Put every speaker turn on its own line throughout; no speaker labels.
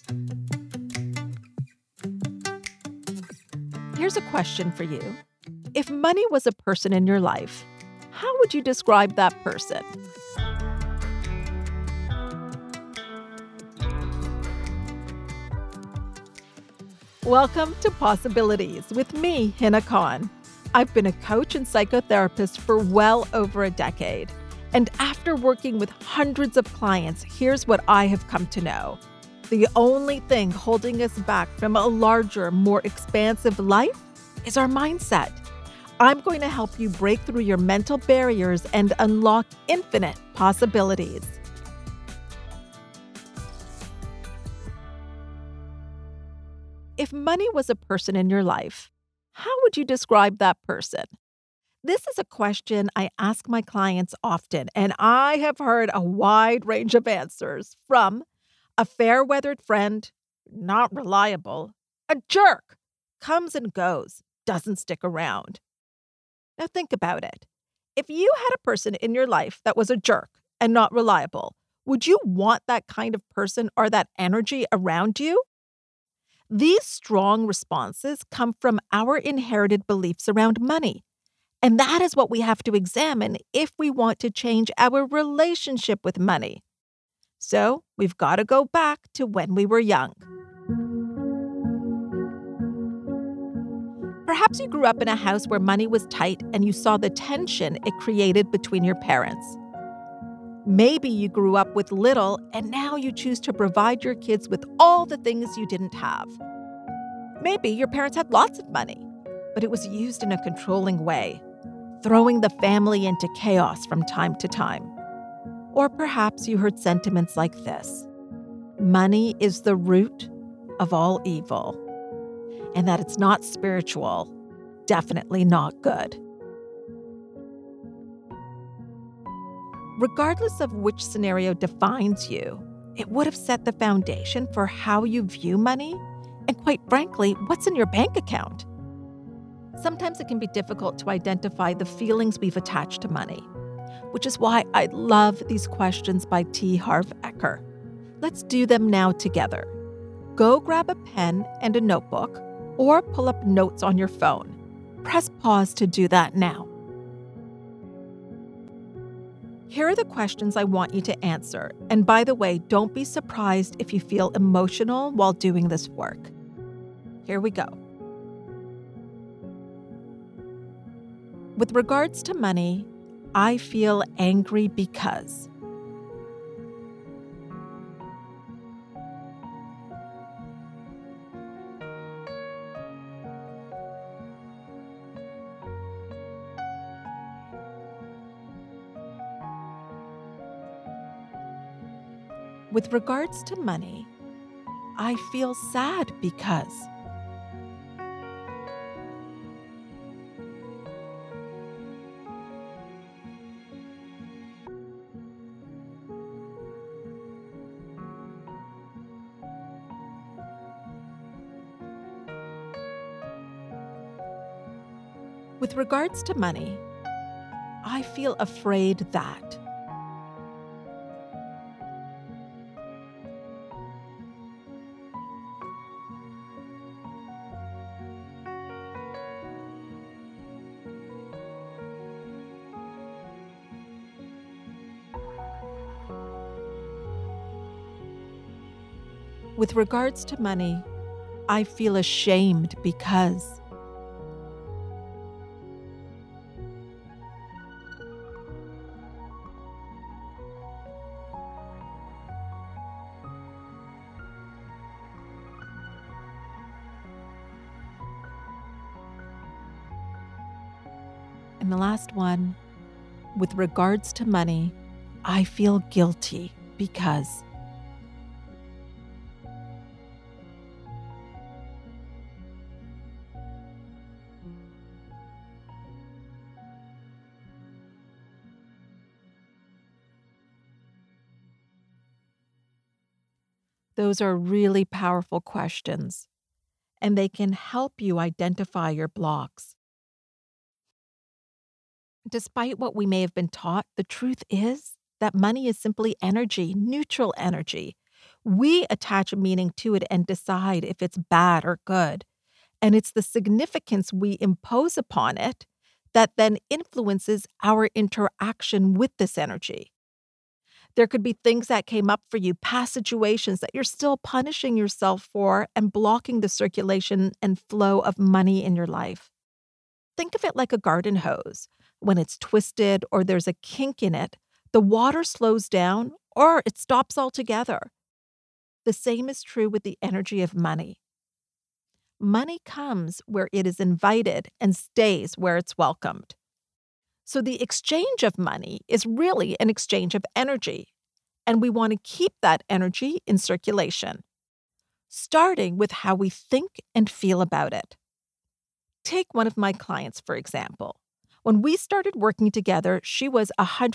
Here's a question for you. If money was a person in your life, how would you describe that person? Welcome to Possibilities with me, Hina Khan. I've been a coach and psychotherapist for well over a decade. And after working with hundreds of clients, here's what I have come to know. The only thing holding us back from a larger, more expansive life is our mindset. I'm going to help you break through your mental barriers and unlock infinite possibilities. If money was a person in your life, how would you describe that person? This is a question I ask my clients often, and I have heard a wide range of answers from a fair-weathered friend, not reliable, a jerk, comes and goes, doesn't stick around. Now think about it. If you had a person in your life that was a jerk and not reliable, would you want that kind of person or that energy around you? These strong responses come from our inherited beliefs around money. And that is what we have to examine if we want to change our relationship with money. So we've got to go back to when we were young. Perhaps you grew up in a house where money was tight and you saw the tension it created between your parents. Maybe you grew up with little and now you choose to provide your kids with all the things you didn't have. Maybe your parents had lots of money, but it was used in a controlling way, throwing the family into chaos from time to time. Or perhaps you heard sentiments like this: money is the root of all evil, and that it's not spiritual, definitely not good. Regardless of which scenario defines you, it would have set the foundation for how you view money and, quite frankly, what's in your bank account. Sometimes it can be difficult to identify the feelings we've attached to money, which is why I love these questions by T. Harv Eker. Let's do them now together. Go grab a pen and a notebook or pull up notes on your phone. Press pause to do that now. Here are the questions I want you to answer. And by the way, don't be surprised if you feel emotional while doing this work. Here we go. With regards to money, I feel angry because. With regards to money, I feel sad because. With regards to money, I feel afraid that. With regards to money, I feel ashamed because. And the last one, with regards to money, I feel guilty because. Those are really powerful questions, and they can help you identify your blocks. Despite what we may have been taught, the truth is that money is simply energy, neutral energy. We attach a meaning to it and decide if it's bad or good. And it's the significance we impose upon it that then influences our interaction with this energy. There could be things that came up for you, past situations that you're still punishing yourself for and blocking the circulation and flow of money in your life. Think of it like a garden hose. When it's twisted or there's a kink in it, the water slows down or it stops altogether. The same is true with the energy of money. Money comes where it is invited and stays where it's welcomed. So the exchange of money is really an exchange of energy, and we want to keep that energy in circulation, starting with how we think and feel about it. Take one of my clients, for example. When we started working together, she was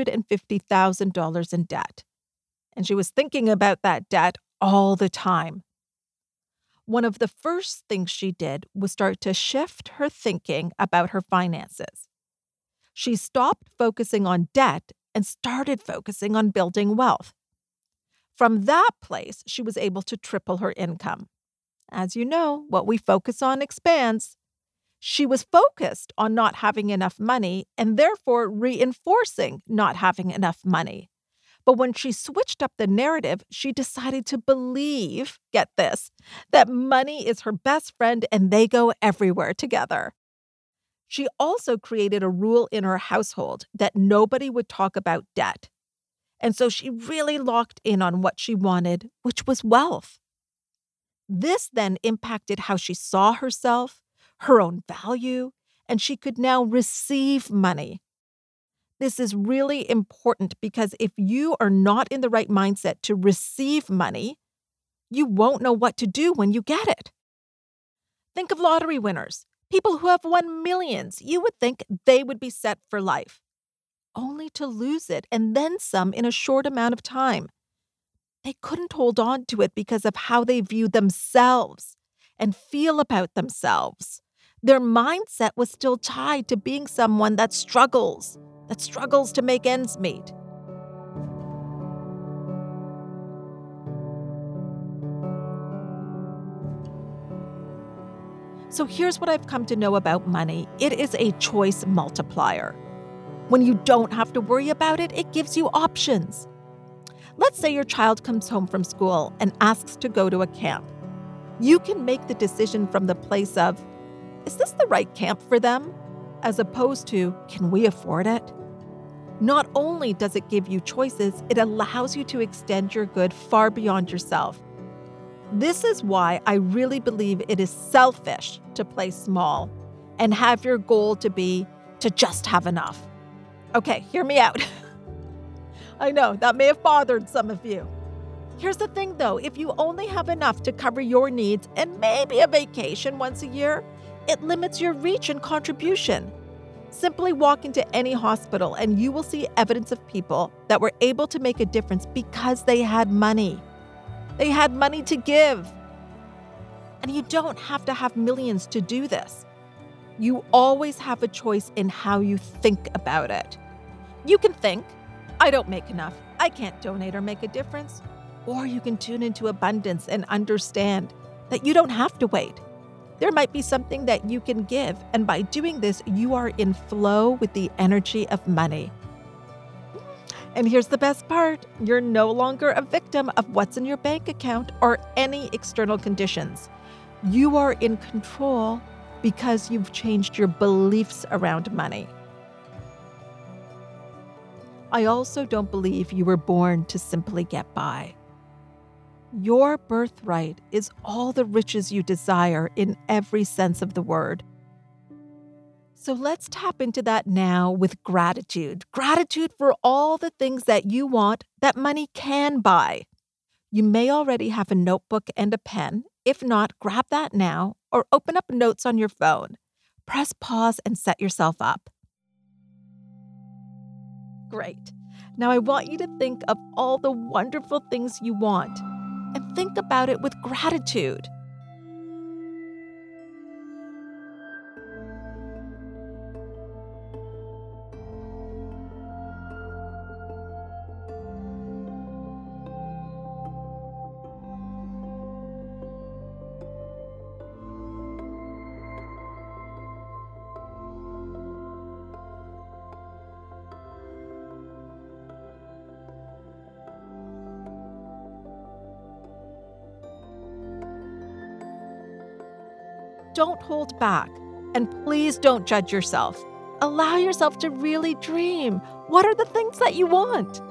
$150,000 in debt, and she was thinking about that debt all the time. One of the first things she did was start to shift her thinking about her finances. She stopped focusing on debt and started focusing on building wealth. From that place, she was able to triple her income. As you know, what we focus on expands. She was focused on not having enough money and therefore reinforcing not having enough money. But when she switched up the narrative, she decided to believe, get this, that money is her best friend and they go everywhere together. She also created a rule in her household that nobody would talk about debt. And so she really locked in on what she wanted, which was wealth. This then impacted how she saw herself, her own value, and she could now receive money. This is really important because if you are not in the right mindset to receive money, you won't know what to do when you get it. Think of lottery winners, people who have won millions. You would think they would be set for life, only to lose it and then some in a short amount of time. They couldn't hold on to it because of how they view themselves and feel about themselves. Their mindset was still tied to being someone that struggles to make ends meet. So here's what I've come to know about money. It is a choice multiplier. When you don't have to worry about it, it gives you options. Let's say your child comes home from school and asks to go to a camp. You can make the decision from the place of, is this the right camp for them? As opposed to, can we afford it? Not only does it give you choices, it allows you to extend your good far beyond yourself. This is why I really believe it is selfish to play small and have your goal to be to just have enough. Okay, hear me out. I know that may have bothered some of you. Here's the thing though, if you only have enough to cover your needs and maybe a vacation once a year, it limits your reach and contribution. Simply walk into any hospital and you will see evidence of people that were able to make a difference because they had money. They had money to give. And you don't have to have millions to do this. You always have a choice in how you think about it. You can think, I don't make enough. I can't donate or make a difference. Or you can tune into abundance and understand that you don't have to wait. There might be something that you can give, and by doing this, you are in flow with the energy of money. And here's the best part. You're no longer a victim of what's in your bank account or any external conditions. You are in control because you've changed your beliefs around money. I also don't believe you were born to simply get by. Your birthright is all the riches you desire in every sense of the word. So let's tap into that now with gratitude. Gratitude for all the things that you want that money can buy. You may already have a notebook and a pen. If not, grab that now or open up notes on your phone. Press pause and set yourself up. Great. Now I want you to think of all the wonderful things you want and think about it with gratitude. Don't hold back. And please don't judge yourself. Allow yourself to really dream. What are the things that you want?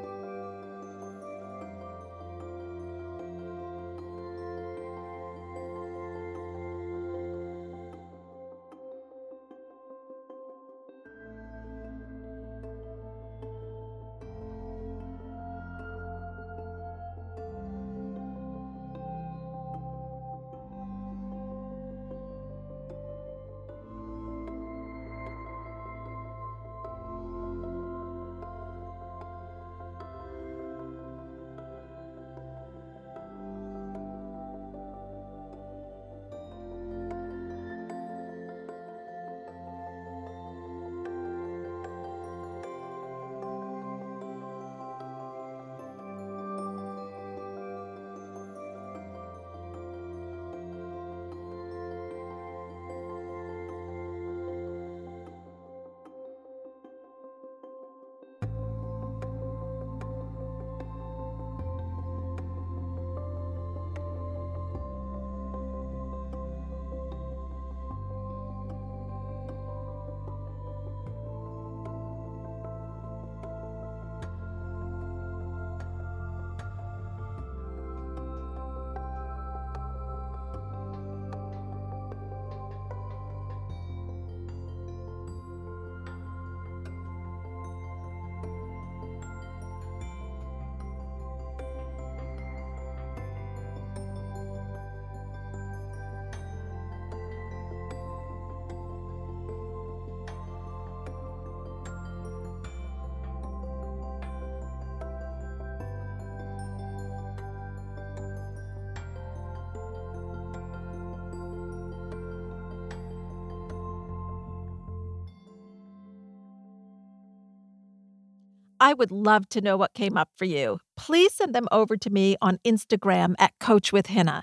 I would love to know what came up for you. Please send them over to me on Instagram at Coach with Hina.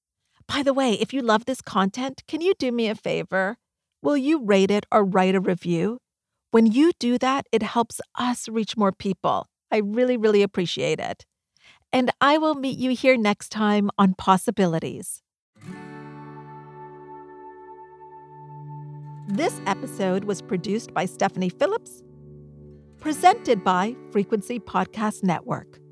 By the way, if you love this content, can you do me a favor? Will you rate it or write a review? When you do that, it helps us reach more people. I really, really appreciate it. And I will meet you here next time on Possibilities. This episode was produced by Stephanie Phillips, presented by Frequency Podcast Network.